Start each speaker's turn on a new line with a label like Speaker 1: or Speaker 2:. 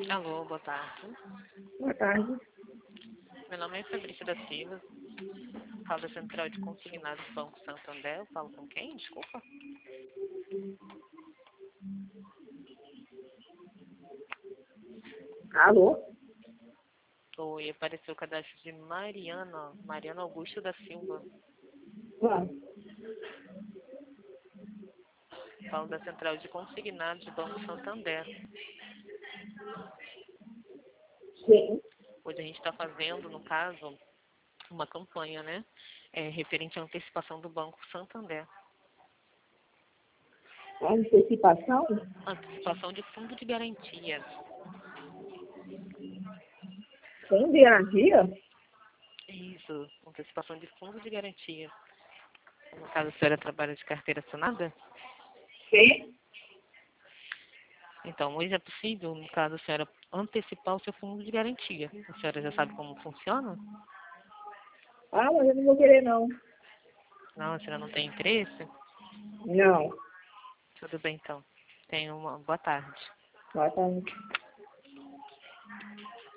Speaker 1: Alô, boa tarde.
Speaker 2: Boa tarde.
Speaker 1: Meu nome é Fabrícia da Silva. Falo da Central de Consignados do Banco Santander. Eu falo com quem? Desculpa.
Speaker 2: Alô?
Speaker 1: Oi, apareceu o cadastro de Mariana Augusto da Silva.
Speaker 2: Vamos.
Speaker 1: Falo da Central de Consignados do Banco Santander.
Speaker 2: Sim.
Speaker 1: Hoje a gente está fazendo, no caso, uma campanha, né? Referente à antecipação do Banco Santander.
Speaker 2: Antecipação?
Speaker 1: Antecipação de fundo de garantia.
Speaker 2: Sem garantia?
Speaker 1: Isso, antecipação de fundo de garantia. No caso, a senhora trabalha de carteira assinada?
Speaker 2: Sim.
Speaker 1: Então, hoje é possível, no caso, a senhora antecipar o seu fundo de garantia. A senhora já sabe como funciona?
Speaker 2: Ah, mas eu não vou querer, não.
Speaker 1: Não, a senhora não tem interesse?
Speaker 2: Não.
Speaker 1: Tudo bem, então. Tenha uma boa tarde.
Speaker 2: Boa tarde.